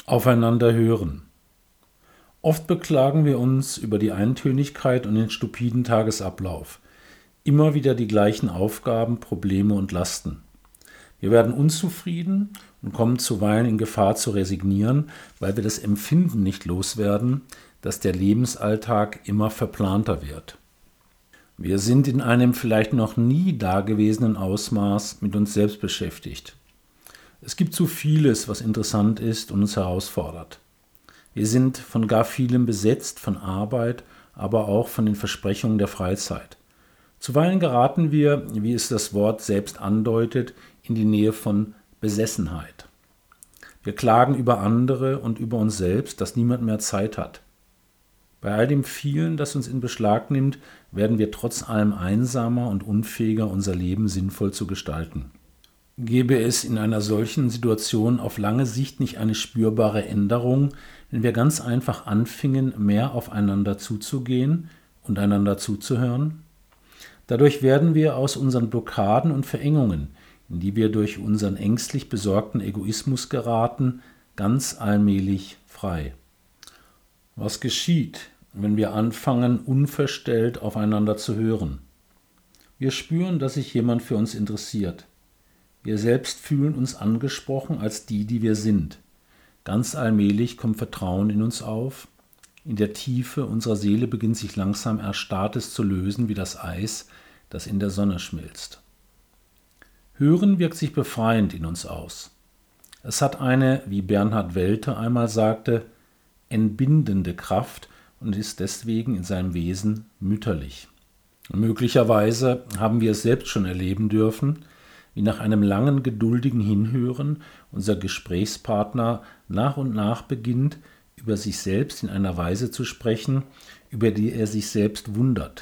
Aufeinander hören. Oft beklagen wir uns über die Eintönigkeit und den stupiden Tagesablauf. Immer wieder die gleichen Aufgaben, Probleme und Lasten. Wir werden unzufrieden und kommen zuweilen in Gefahr zu resignieren, weil wir das Empfinden nicht loswerden, dass der Lebensalltag immer verplanter wird. Wir sind in einem vielleicht noch nie dagewesenen Ausmaß mit uns selbst beschäftigt. Es gibt so vieles, was interessant ist und uns herausfordert. Wir sind von gar vielem besetzt, von Arbeit, aber auch von den Versprechungen der Freizeit. Zuweilen geraten wir, wie es das Wort selbst andeutet, in die Nähe von Besessenheit. Wir klagen über andere und über uns selbst, dass niemand mehr Zeit hat. Bei all dem vielen, das uns in Beschlag nimmt, werden wir trotz allem einsamer und unfähiger, unser Leben sinnvoll zu gestalten. Gäbe es in einer solchen Situation auf lange Sicht nicht eine spürbare Änderung, wenn wir ganz einfach anfingen, mehr aufeinander zuzugehen und einander zuzuhören? Dadurch werden wir aus unseren Blockaden und Verengungen, in die wir durch unseren ängstlich besorgten Egoismus geraten, ganz allmählich frei. Was geschieht, wenn wir anfangen, unverstellt aufeinander zu hören? Wir spüren, dass sich jemand für uns interessiert. Wir selbst fühlen uns angesprochen als die wir sind. Ganz allmählich kommt Vertrauen in uns auf. In der Tiefe unserer Seele beginnt sich langsam Erstarrtes zu lösen wie das Eis, das in der Sonne schmilzt. Hören wirkt sich befreiend in uns aus. Es hat eine, wie Bernhard Welte einmal sagte, entbindende Kraft und ist deswegen in seinem Wesen mütterlich. Und möglicherweise haben wir es selbst schon erleben dürfen, wie nach einem langen, geduldigen Hinhören unser Gesprächspartner nach und nach beginnt, über sich selbst in einer Weise zu sprechen, über die er sich selbst wundert.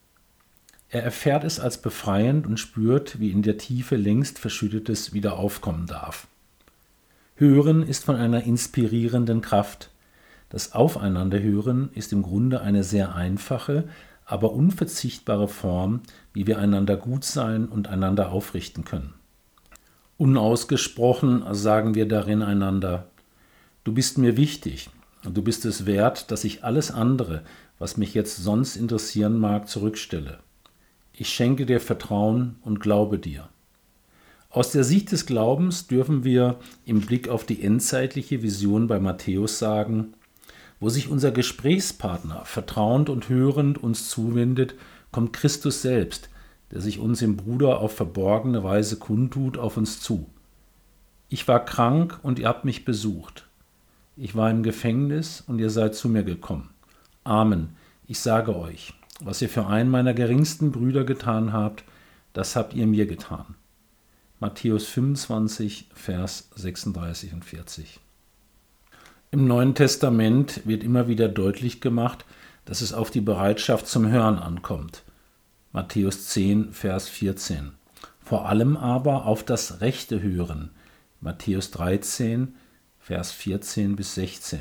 Er erfährt es als befreiend und spürt, wie in der Tiefe längst Verschüttetes wieder aufkommen darf. Hören ist von einer inspirierenden Kraft. Das Aufeinanderhören ist im Grunde eine sehr einfache, aber unverzichtbare Form, wie wir einander gut sein und einander aufrichten können. Unausgesprochen sagen wir darin einander: Du bist mir wichtig und du bist es wert, dass ich alles andere, was mich jetzt sonst interessieren mag, zurückstelle. Ich schenke dir Vertrauen und glaube dir. Aus der Sicht des Glaubens dürfen wir im Blick auf die endzeitliche Vision bei Matthäus sagen: Wo sich unser Gesprächspartner vertrauend und hörend uns zuwendet, kommt Christus selbst, der sich uns im Bruder auf verborgene Weise kundtut, auf uns zu. Ich war krank und ihr habt mich besucht. Ich war im Gefängnis und ihr seid zu mir gekommen. Amen, ich sage euch, was ihr für einen meiner geringsten Brüder getan habt, das habt ihr mir getan. Matthäus 25, Vers 36 und 40. Im Neuen Testament wird immer wieder deutlich gemacht, dass es auf die Bereitschaft zum Hören ankommt. Matthäus 10, Vers 14. Vor allem aber auf das rechte Hören. Matthäus 13, Vers 14 bis 16.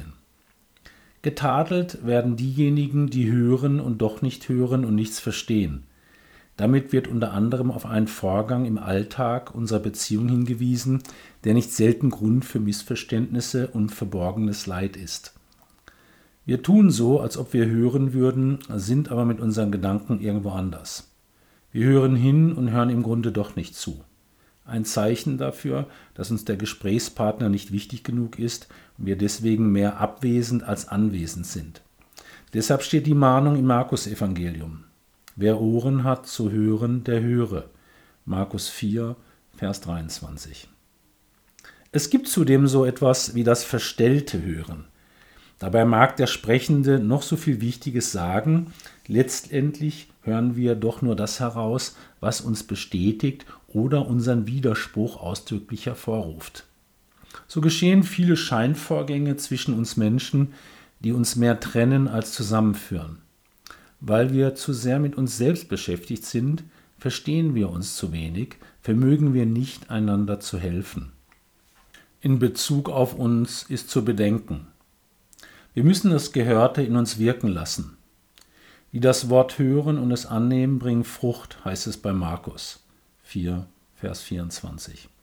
Getadelt werden diejenigen, die hören und doch nicht hören und nichts verstehen. Damit wird unter anderem auf einen Vorgang im Alltag unserer Beziehung hingewiesen, der nicht selten Grund für Missverständnisse und verborgenes Leid ist. Wir tun so, als ob wir hören würden, sind aber mit unseren Gedanken irgendwo anders. Wir hören hin und hören im Grunde doch nicht zu. Ein Zeichen dafür, dass uns der Gesprächspartner nicht wichtig genug ist und wir deswegen mehr abwesend als anwesend sind. Deshalb steht die Mahnung im Markus-Evangelium: Wer Ohren hat zu hören, der höre. Markus 4, Vers 23. Es gibt zudem so etwas wie das verstellte Hören. Dabei mag der Sprechende noch so viel Wichtiges sagen, letztendlich hören wir doch nur das heraus, was uns bestätigt oder unseren Widerspruch ausdrücklich hervorruft. So geschehen viele Scheinvorgänge zwischen uns Menschen, die uns mehr trennen als zusammenführen. Weil wir zu sehr mit uns selbst beschäftigt sind, verstehen wir uns zu wenig, vermögen wir nicht, einander zu helfen. In Bezug auf uns ist zu bedenken: Wir müssen das Gehörte in uns wirken lassen. Die das Wort hören und es annehmen, bringen Frucht, heißt es bei Markus 4, Vers 24.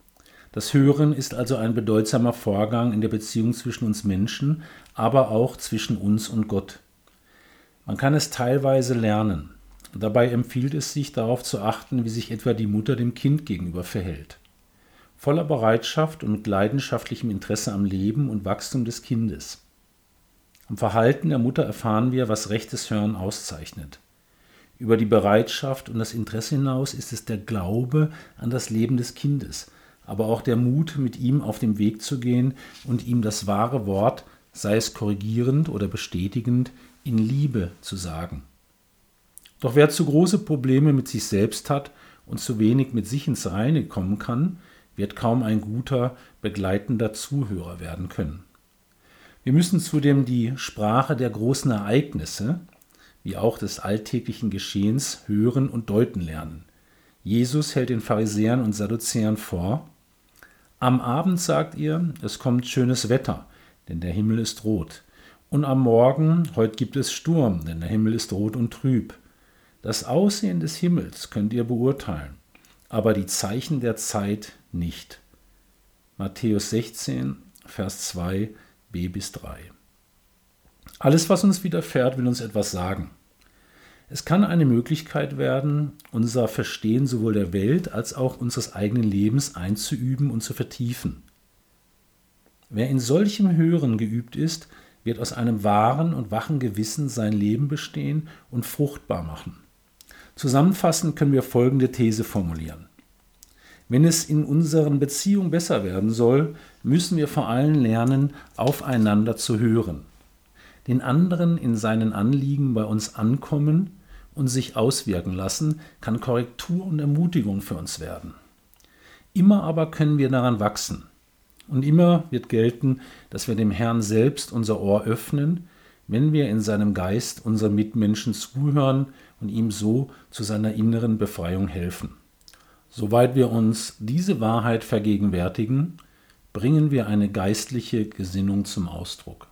Das Hören ist also ein bedeutsamer Vorgang in der Beziehung zwischen uns Menschen, aber auch zwischen uns und Gott. Man kann es teilweise lernen. Dabei empfiehlt es sich, darauf zu achten, wie sich etwa die Mutter dem Kind gegenüber verhält. Voller Bereitschaft und mit leidenschaftlichem Interesse am Leben und Wachstum des Kindes. Am Verhalten der Mutter erfahren wir, was rechtes Hören auszeichnet. Über die Bereitschaft und das Interesse hinaus ist es der Glaube an das Leben des Kindes, aber auch der Mut, mit ihm auf dem Weg zu gehen und ihm das wahre Wort, sei es korrigierend oder bestätigend, in Liebe zu sagen. Doch wer zu große Probleme mit sich selbst hat und zu wenig mit sich ins Reine kommen kann, wird kaum ein guter, begleitender Zuhörer werden können. Wir müssen zudem die Sprache der großen Ereignisse, wie auch des alltäglichen Geschehens, hören und deuten lernen. Jesus hält den Pharisäern und Sadduzäern vor: Am Abend sagt ihr, es kommt schönes Wetter, denn der Himmel ist rot. Und am Morgen, heute gibt es Sturm, denn der Himmel ist rot und trüb. Das Aussehen des Himmels könnt ihr beurteilen, aber die Zeichen der Zeit nicht. Matthäus 16, Vers 2, b-3. Alles, was uns widerfährt, will uns etwas sagen. Es kann eine Möglichkeit werden, unser Verstehen sowohl der Welt als auch unseres eigenen Lebens einzuüben und zu vertiefen. Wer in solchem Hören geübt ist, wird aus einem wahren und wachen Gewissen sein Leben bestehen und fruchtbar machen. Zusammenfassend können wir folgende These formulieren. Wenn es in unseren Beziehungen besser werden soll, müssen wir vor allem lernen, aufeinander zu hören, den anderen in seinen Anliegen bei uns ankommen und sich auswirken lassen, kann Korrektur und Ermutigung für uns werden. Immer aber können wir daran wachsen. Und immer wird gelten, dass wir dem Herrn selbst unser Ohr öffnen, wenn wir in seinem Geist unseren Mitmenschen zuhören und ihm so zu seiner inneren Befreiung helfen. Soweit wir uns diese Wahrheit vergegenwärtigen, bringen wir eine geistliche Gesinnung zum Ausdruck.